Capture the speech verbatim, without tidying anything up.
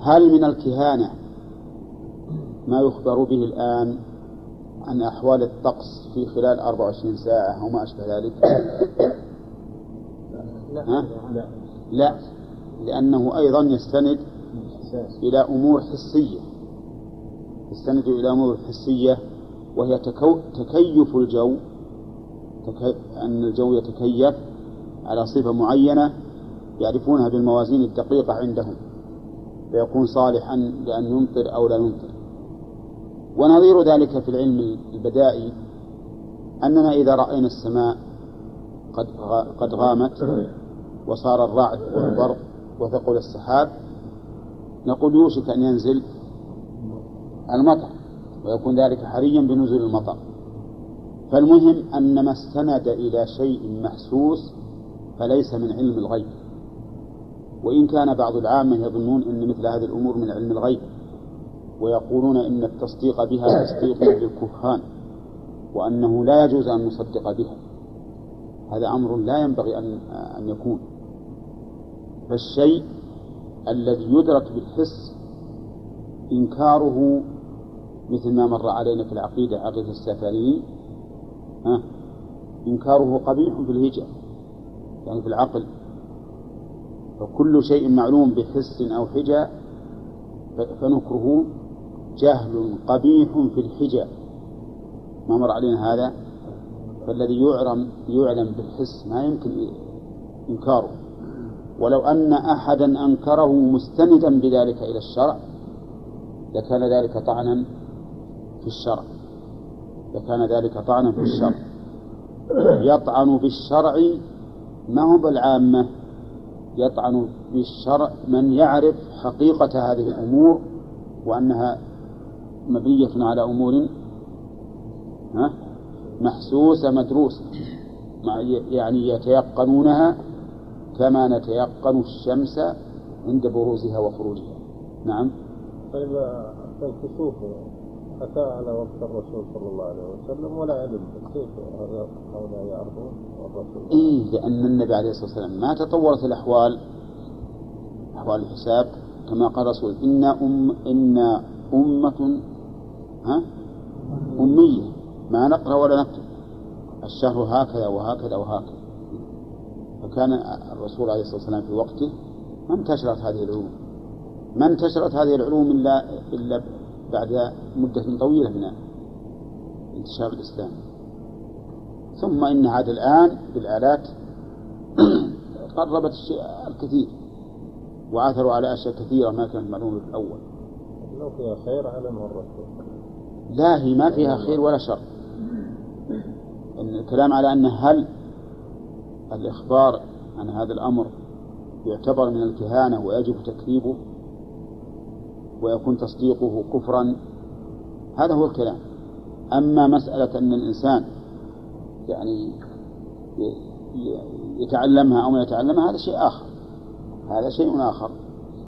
هل من الكهانة ما يخبر به الآن عن أحوال الطقس في خلال أربع وعشرين ساعة وما أشبه ذلك؟ لا. لا لا لأنه أيضا يستند إلى أمور حسية يستند إلى أمور حسية وهي تكو... تكيف الجو تكي... أن الجو يتكيف على صفة معينة يعرفونها بالموازين الدقيقة عندهم فيكون صالحا لأن يمطر أو لا يمطر. ونظير ذلك في العلم البدائي أننا إذا رأينا السماء قد قد غامت وصار الرعد والبرق وثقل السحاب نقول يوشك أن ينزل المطر ويكون ذلك حريا بنزول المطر. فالمهم أن ما استند إلى شيء محسوس فليس من علم الغيب، وإن كان بعض العامة يظنون أن مثل هذه الأمور من علم الغيب ويقولون إن التصديق بها تصديق للكهان وأنه لا يجوز أن نصدق بها. هذا أمر لا ينبغي أن أن يكون. فالشيء الذي يدرك بالحس إنكاره مثل ما مر علينا في العقيدة عقيدة السفريين إنكاره قبيح في الهجة يعني في العقل. فكل شيء معلوم بحس أو حجة فنكره جهل قبيح في الحجة ما مر علينا هذا. فالذي يعلم يعلم بالحس ما يمكن إنكاره، ولو أن أحدا أنكره مستندا بذلك إلى الشرع لكان ذلك طعنا في الشرع لكان ذلك طعنا في الشرع. يطعن بالشرع ما هو بالعامة، يطعن بالشرع من يعرف حقيقة هذه الأمور وأنها مبنية على أمور محسوسة مدروسة يعني يتيقنونها كما نتيقن الشمس عند بروزها وخروجها. نعم. طيب الكسوف أتى على وقت الرسول صلى الله عليه وسلم ولا علم كيف هؤلاء يعرفون الرسول؟ إيه لأن النبي عليه الصلاة والسلام ما تطورت الأحوال أحوال الحساب كما قال الرسول إن أم إن أمة ها أمية ما نقرأ ولا نكتب الشهر هكذا وهكذا وهكذا. فكان الرسول عليه الصلاة والسلام في وقته ما انتشرت هذه العلوم ما انتشرت هذه العلوم إلا إلا بعد مدة طويلة من انتشار الإسلام. ثم إن هذا الآن بالآلات قربت الشيء الكثير وعثروا على أشياء كثيرة ما كانت معلومة في الأول. لو فيها خير علمه الرسول. لا هي ما فيها خير ولا شر. إن الكلام على أن هل الإخبار عن هذا الأمر يعتبر من الكهانة ويجب تكذيبه ويكون تصديقه كفرا هذا هو الكلام. أما مسألة أن الإنسان يعني يتعلمها أو ما يتعلمها هذا شيء آخر هذا شيء آخر.